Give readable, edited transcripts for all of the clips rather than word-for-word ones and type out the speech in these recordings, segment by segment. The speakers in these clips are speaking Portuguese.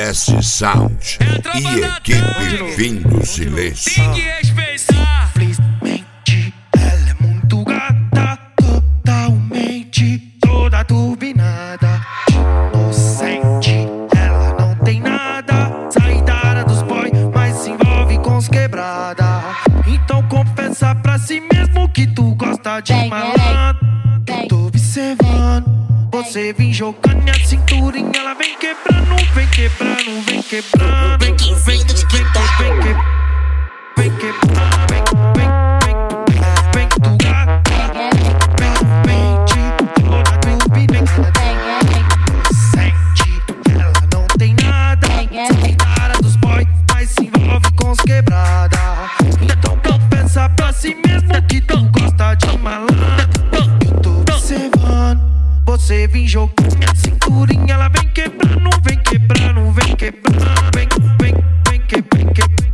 S Sound e equipe Fim do Silêncio. Tem que respeitar. Infelizmente, ela é muito gata, totalmente toda turbinada. Inocente, ela não tem nada, sai da área dos boys, mas se envolve com os quebrada. Então confessa pra si mesmo que tu gosta de malandro. Eu tô observando você vem jogando minha cinturinha, ela vem quebrando, vem quebrando, vem quebrando. Vem que vem do TikTok. Vem quebrando, vem do gato. Mente, toda turbinada. Sente, ela não tem nada, sai da área dos boys, mas se envolve com os quebrada. Então confessa pra si mesmo que tu gosta de malandro. Eu tô observando você vem jogando minha cinturinha, ela vem quebrando, vem quebrando, vem quebrando, vem quebrando, vem quebrando,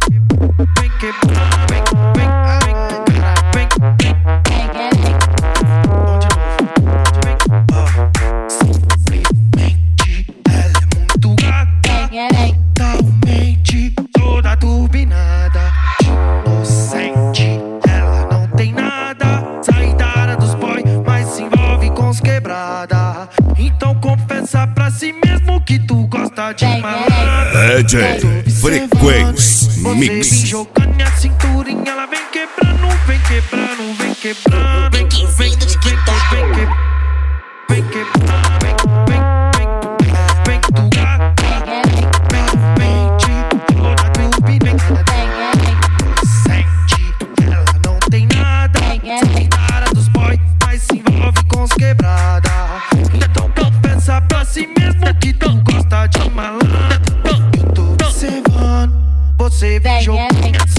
Bom de novo. Simplesmente ela é muito gata, totalmente toda turbinada. Inocente, ela não tem nada, sai da área dos boys, mas se envolve com os quebrada. Então confessa pra si mesmo que tu gosta de malandro. DJ Frequência Mix. Você vem jogando minha cinturinha, ela vem quebrando, vem quebrando, vem quebrando. Vem que vem do TikTok. Vem quebrando, vem do gato. Mente, toda turbinada. Sente, ela não tem nada, sai da área dos boys, mas se envolve com os quebrada. Então confessa pra si mesmo que tu gosta de malandro. Eu tô observando você vem jogando minha